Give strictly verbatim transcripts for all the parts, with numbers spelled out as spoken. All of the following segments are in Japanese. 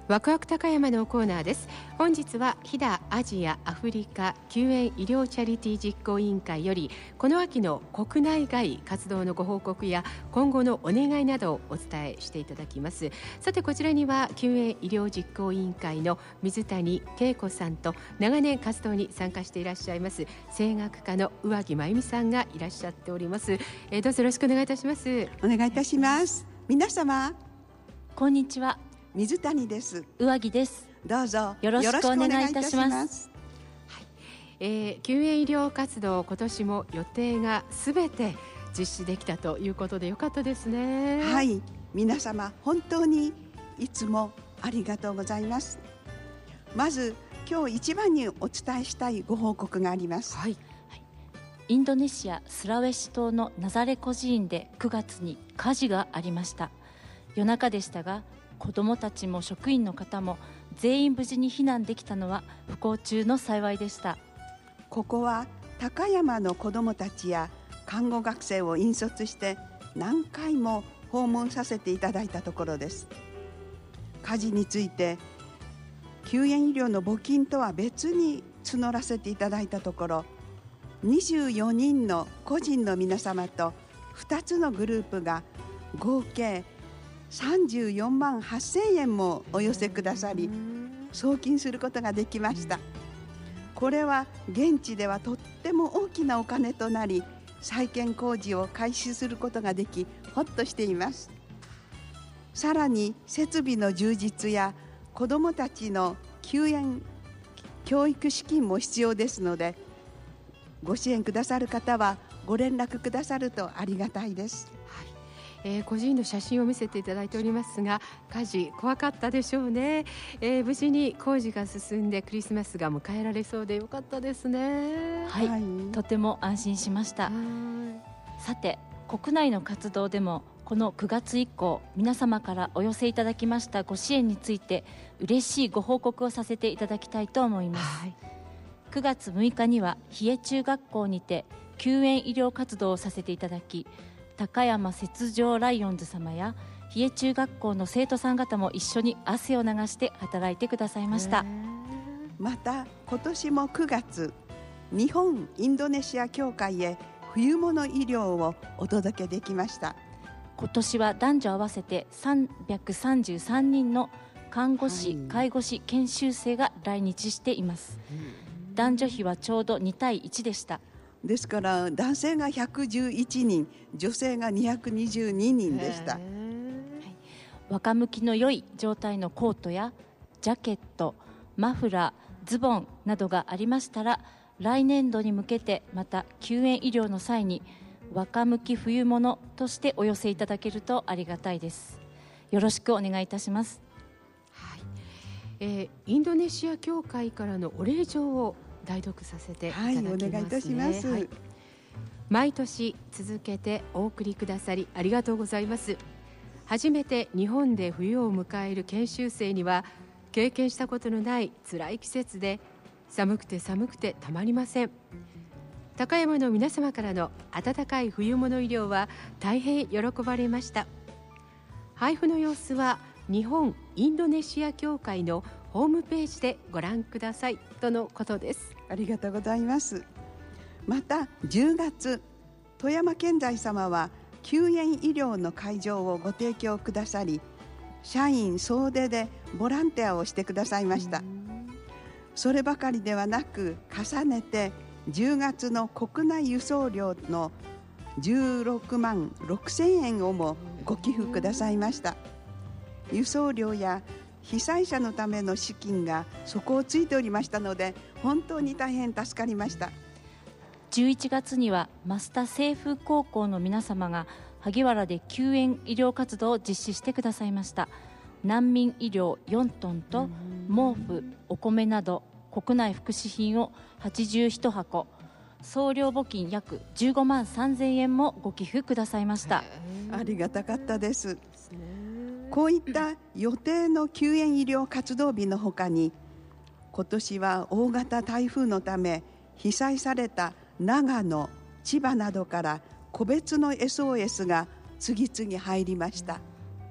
ワクワク高山のコーナーです。本日は飛騨アジアアフリカ救援医療チャリティー実行委員会よりこの秋の国内外活動のご報告や今後のお願いなどをお伝えしていただきます。さてこちらには救援医療実行委員会の水谷恵子さんと長年活動に参加していらっしゃいます声楽家の宇垣真由美さんがいらっしゃっております。えー、どうぞよろしくお願いいたします。 お願いいたします。皆様こんにちは、 水谷です。 宇垣です。 どうぞよろしくお願いいたします。 はい、えー、救援医療活動今年も予定がすべて実施できたということでよかったですね。 はい、皆様本当にいつもありがとうございます。まず今日一番にお伝えしたいご報告があります。 はい、 インドネシアスラウェシ島のナザレ孤児院でくがつに火事がありました。夜中でしたが子どもたちも職員の方も全員無事に避難できたのは不幸中の幸いでした。 ここは高山の子どもたちや看護学生を引率して何回も訪問させていただいたところです。火事について救援医療の募金とは別に募らせていただいたところ、にじゅうよにんの個人の皆様とふたつのグループが合計さんじゅうよんまんはっせんえんもお寄せくださり送金することができました。これは現地ではとっても大きなお金となり再建工事を開始することができほっとしています。さらに設備の充実や子どもたちの救援教育資金も必要ですのでご支援くださる方はご連絡くださるとありがたいです。 はい、えー、個人の写真を見せていただいておりますが火事怖かったでしょうね。えー、無事に工事が進んでクリスマスが迎えられそうでよかったですね。 はい、 はい、 とても安心しました。さて国内の活動でもこのくがつ以降皆様からお寄せいただきましたご支援について嬉しいご報告をさせていただきたいと思います。はい、くがつむいかには日江中学校にて救援医療活動をさせていただき高山雪上ライオンズ様や日江中学校の生徒さん方も一緒に汗を流して働いてくださいました。 また今年もくがつ日本インドネシア協会へ冬物医療をお届けできました。 今年は男女合わせてさんびゃくさんじゅうさんにんの看護師、はい、介護士研修生が来日しています。男女比はちょうどにたいいちでした。 ですから男性がひゃくじゅういちにん女性がにひゃくにじゅうににんでした。はい、 若向きの良い状態のコートやジャケット、マフラー、ズボンなどがありましたら来年度に向けてまた救援医療の際に若向き冬物としてお寄せいただけるとありがたいです。よろしくお願いいたします。 はい、えー、インドネシア協会からのお礼状を代読させていただきますね。 はい、お願いいたします。はい、 毎年続けてお送りくださりありがとうございます。初めて日本で冬を迎える研修生には経験したことのない辛い季節で寒くて寒くてたまりません。高山の皆様からの温かい冬物医療は大変喜ばれました。配布の様子は日本インドネシア協会のホームページでご覧くださいとのことです。 ありがとうございます。またじゅうがつ富山建材様は救援医療の会場をご提供くださり社員総出でボランティアをしてくださいました。そればかりではなく重ねてじゅうがつの国内輸送料のじゅうろくまんろくせんえんをもご寄付くださいました。輸送料や被災者のための資金が底をついておりましたので本当に大変助かりました。 じゅういちがつには増田清風高校の皆様が萩原で救援医療活動を実施してくださいました。難民医療よんトンと毛布、お米など国内福祉品をはちじゅういちはこ、総量募金約じゅうごまんさんぜんえんもご寄付くださいました。 ありがたかったです。こういった予定の救援医療活動日のほかに今年は大型台風のため被災された長野、千葉などから個別の エスオーエス が次々入りました。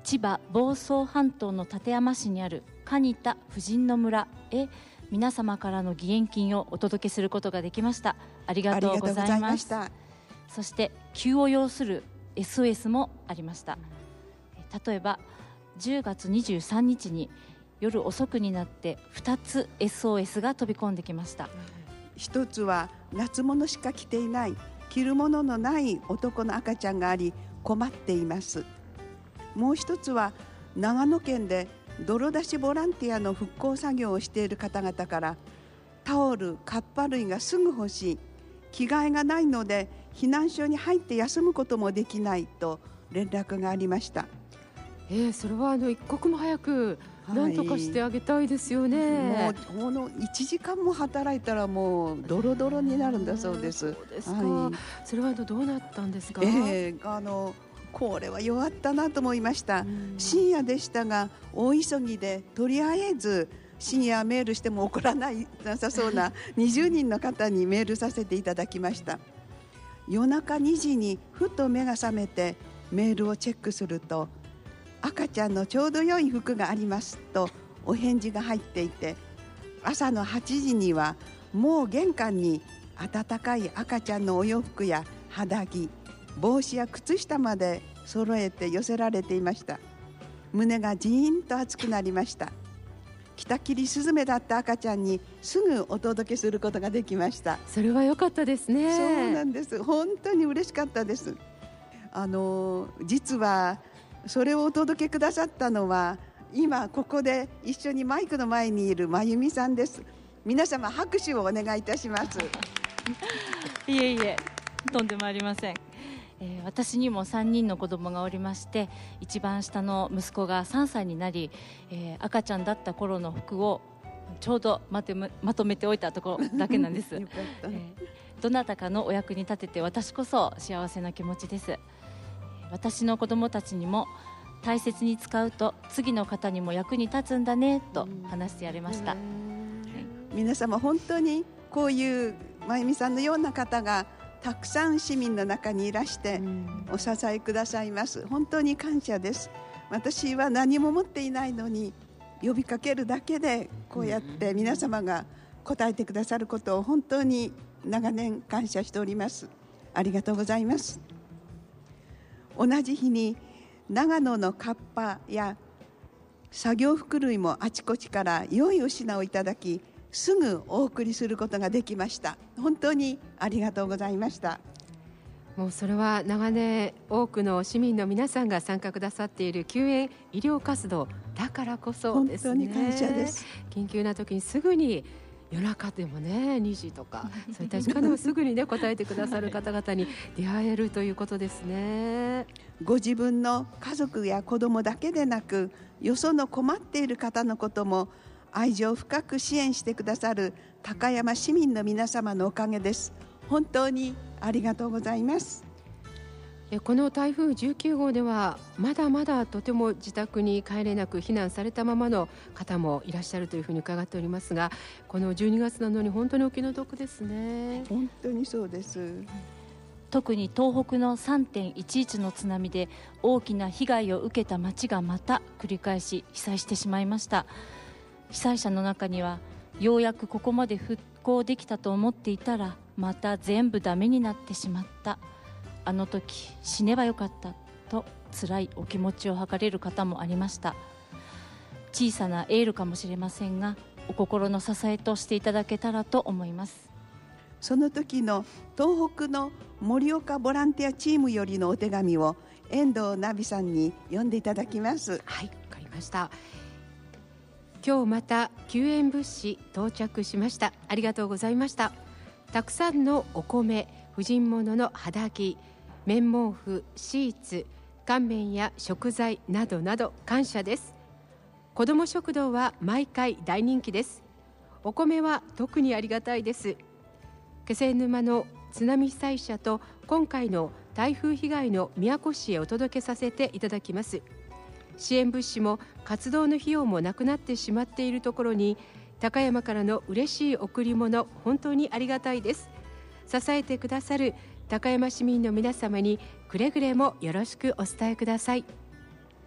千葉房総半島の館山市にある蟹田婦人の村へ皆様からの義援金をお届けすることができました。ありがとうございました。そして急を要する エスオーエス もありました。例えばじゅうがつにじゅうさんにちに夜遅くになってふたつ エスオーエス が飛び込んできました。 一つは夏物しか着ていない着るもののない男の赤ちゃんがあり困っています。もう一つは長野県で泥出しボランティアの復興作業をしている方々からタオル、カッパ類がすぐ欲しい、着替えがないので避難所に入って休むこともできないと連絡がありました。 えー、それはあの一刻も早く何とかしてあげたいですよね。 はい、もうもういちじかんも働いたらもうドロドロになるんだそうです。 そうですか。 はい、 それはどうなったんですか。 えー、あのこれは弱ったなと思いました。深夜でしたが大急ぎでとりあえず深夜メールしても怒らないなさそうなにじゅうにんの方にメールさせていただきました。夜中にじにふと目が覚めてメールをチェックすると、赤ちゃんのちょうど良い服がありますとお返事が入っていて、朝のはちじにはもう玄関に温かい赤ちゃんのお洋服や肌着、帽子や靴下まで揃えて寄せられていました。胸がジーンと熱くなりました。北切りスズメだった赤ちゃんにすぐお届けすることができました。 それは良かったですね。 そうなんです。本当に嬉しかったです。あの実はそれをお届けくださったのは今ここで一緒にマイクの前にいるまゆみさんです。皆様拍手をお願いいたします。 いえいえ、とんでもありません。えー、私にもさんにんの子供がおりまして、一番下の息子がさんさいになり、えー、赤ちゃんだった頃の服をちょうどまとめ、まとめておいたところだけなんです。よかった、えー、どなたかのお役に立てて私こそ幸せな気持ちです。私の子供たちにも大切に使うと次の方にも役に立つんだねと話してやりました。はい、 皆様本当にこういうまゆみさんのような方がたくさん市民の中にいらしてお支えくださいます。本当に感謝です。私は何も持っていないのに呼びかけるだけでこうやって皆様が答えてくださることを本当に長年感謝しております。ありがとうございます。同じ日に長野のカッパや作業服類もあちこちから良いお品をいただき、すぐお送りすることができました。本当にありがとうございました。 もうそれは長年多くの市民の皆さんが参加くださっている救援医療活動だからこそですね。 本当に感謝です。 緊急な時にすぐに夜中でもねにじとかそういった時間でもすぐにね答えてくださる方々に出会えるということですね。 ご自分の家族や子供だけでなく、よその困っている方のことも愛情深く支援してくださる高山市民の皆様のおかげです。本当にありがとうございます。 この台風じゅうきゅうごうではまだまだとても自宅に帰れなく避難されたままの方もいらっしゃるというふうに伺っておりますが、このじゅうにがつなのに本当にお気の毒ですね。 本当にそうです。 特に東北の さんてんいちいち の津波で大きな被害を受けた町がまた繰り返し被災してしまいました。被災者の中にはようやくここまで復興できたと思っていたらまた全部ダメになってしまった、あの時死ねばよかったと辛いお気持ちを図れる方もありました。小さなエールかもしれませんがお心の支えとしていただけたらと思います。 その時の東北の盛岡ボランティアチームよりのお手紙を遠藤ナビさんに読んでいただきます。 はい、わかりました。今日また救援物資到着しました。ありがとうございました。たくさんのお米、婦人物の肌着、綿毛布、シーツ、乾麺や食材などなど感謝です。子ども食堂は毎回大人気です。お米は特にありがたいです。気仙沼の津波被災者と今回の台風被害の宮古市へお届けさせていただきます。支援物資も活動の費用もなくなってしまっているところに高山からの嬉しい贈り物、本当にありがたいです。支えてくださる高山市民の皆様にくれぐれもよろしくお伝えください。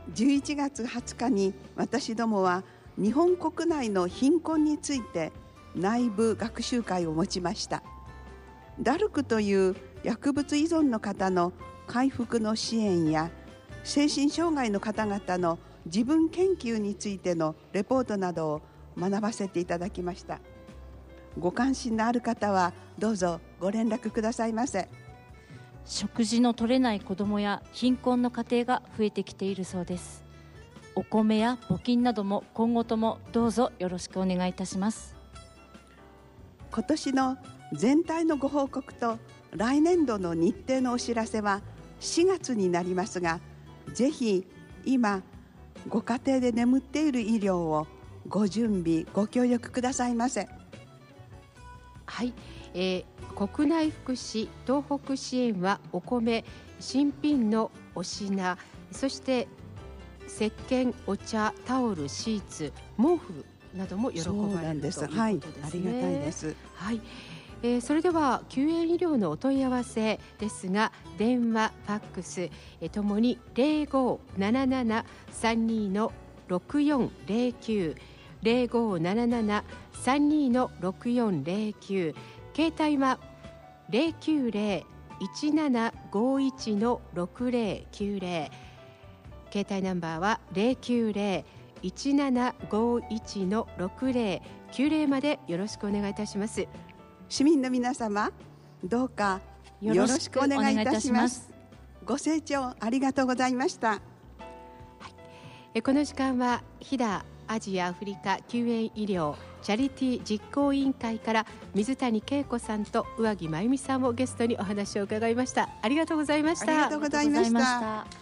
じゅういちがつはつかに私どもは日本国内の貧困について内部学習会を持ちました。ダルクという薬物依存の方の回復の支援や精神障害の方々の自分研究についてのレポートなどを学ばせていただきました。ご関心のある方はどうぞご連絡くださいませ。 食事の取れない子どもや貧困の家庭が増えてきているそうです。お米や募金なども今後ともどうぞよろしくお願いいたします。 今年の全体のご報告と来年度の日程のお知らせはしがつになりますが、ぜひ今ご家庭で眠っている医療をご準備ご協力くださいませ。 はい、えー、国内福祉東北支援はお米、新品のお品、そして石鹸、お茶、タオル、シーツ、毛布なども喜ばれるということですね。 はい、ありがたいです。 はい、えー、それでは救援医療のお問い合わせですが、電話、ファックス、えー、ともに ゼロごーななななさんにのろくよんゼロきゅう ゼロごーななななさんにのろくよんゼロきゅう、携帯はゼロきゅうゼロ いちななごいちのろくゼロきゅうゼロ、携帯ナンバーはゼロきゅうゼロ いちななごいちのろくゼロきゅうゼロまでよろしくお願いいたします。 市民の皆様、どうかよろしくお願いいたします。ご清聴ありがとうございました。はい、 えこの時間は飛騨アジアアフリカ救援医療チャリティー実行委員会から水谷恵子さんと上木真由美さんをゲストにお話を伺いました。ありがとうございました。 ありがとうございました。